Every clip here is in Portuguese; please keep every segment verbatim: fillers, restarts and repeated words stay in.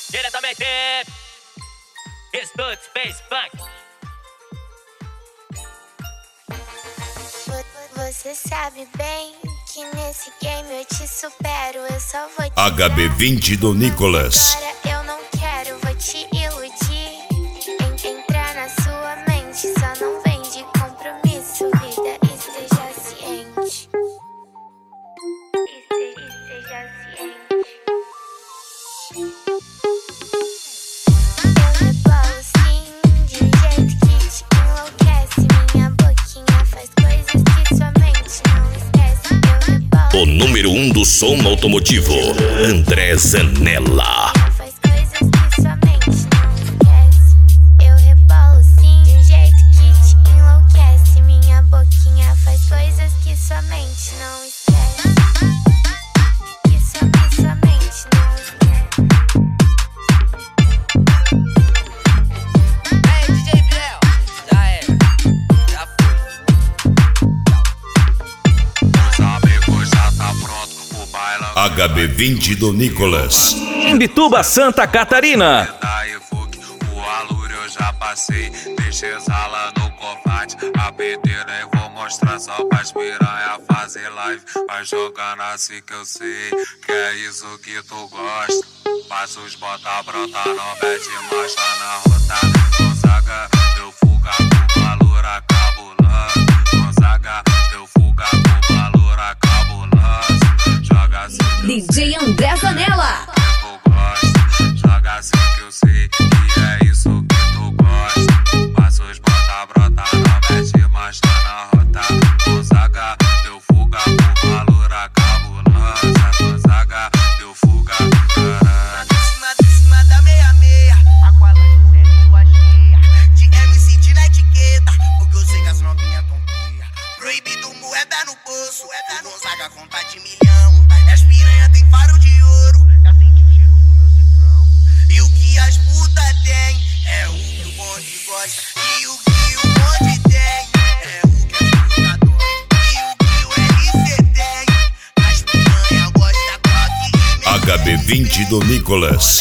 Diretamente Studs Space Funk. Você sabe bem que nesse game eu te supero. Eu só vou te H B vinte do Nicolas. Agora eu não quero, vou te iludir. En entrar na sua mente, só não vem de compromisso. Vida, esteja ciente. Este, esteja ciente. Eu rebolo sim, de um jeito que te enlouquece. Minha boquinha faz coisas que sua mente não esquece. Eu rebolo O número um do som automotivo, André Zanella. faz coisas que sua mente não esquece. Eu rebolo sim, de um jeito que te enlouquece. Minha boquinha faz coisas que sua mente não esquece. Que sua, que sua mente não esquece. Aí, D J Biel, já era, já foi. Os amigos já tá pronto, o bailão. H B vinte do Nicolas. Imbituba, Santa Catarina. Da Evoque, o Alure eu já passei. Deixa exala no combate. A pedreira eu vou mostrar só pras piranha fazer live. Vai jogando assim que eu sei que é isso que tu gosta. Passa os bota brota, não mete marcha na rota. Gonzaga, deu fuga com valor cabuloso. Gonzaga, deu fuga com valor cabuloso. Joga assim que D J André Zanella. eu gosto. Joga assim que eu sei que é isso que tu gosta. Passa os bota brota, não mete marcha na rota. Gonzaga, deu fuga com valor cabulosa. Gonzaga, deu fuga com caralho. Em cima, em cima da meia-meia, Aqualante sem lua cheia. De M C de na etiqueta, porque eu sei que as novinhas tão cria. Proibido moeda no bolso, o Gonzaga conta de milhão. E as piranha tem faro de ouro, já senti o cheiro do meu cifrão. E o que as puta tem, é o que o bonde gosta. E o que o bonde tem, é o que as puta dói. E o que o R C tem, as piranha gosta toque e me H B vinte do Nicolas.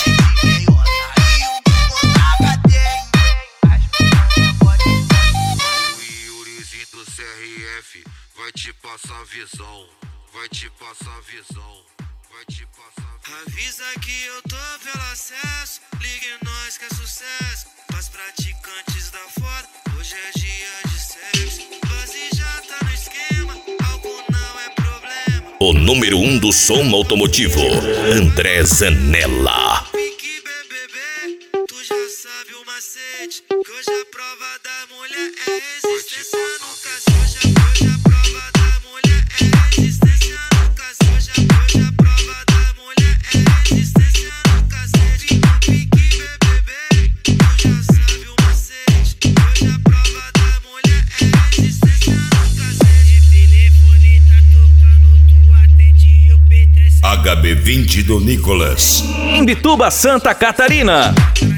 O Yurizinho do C R F vai te passar visão, vai te passar visão, vai te passar visão. Avisa que eu tô pelo acesso, ligue nós que é sucesso. Mas praticantes da foda, hoje é dia de sexo. Base já tá no esquema, algo não é problema. O número um do som automotivo, André Zanella. Pique B B B, tu já sabe o macete. Que hoje a prova da mulher é resistência no cacete. Hoje, hoje a prova da mulher é resistência no cacete. Hoje, hoje a prova da mulher é resistência no cacete. Pique B B B, tu já sabe o macete. Que hoje a prova da mulher é resistência no cacete. Telefone tá tocando, tu atende e o peito é H B vinte do Nicolas. Imbituba, Santa Catarina.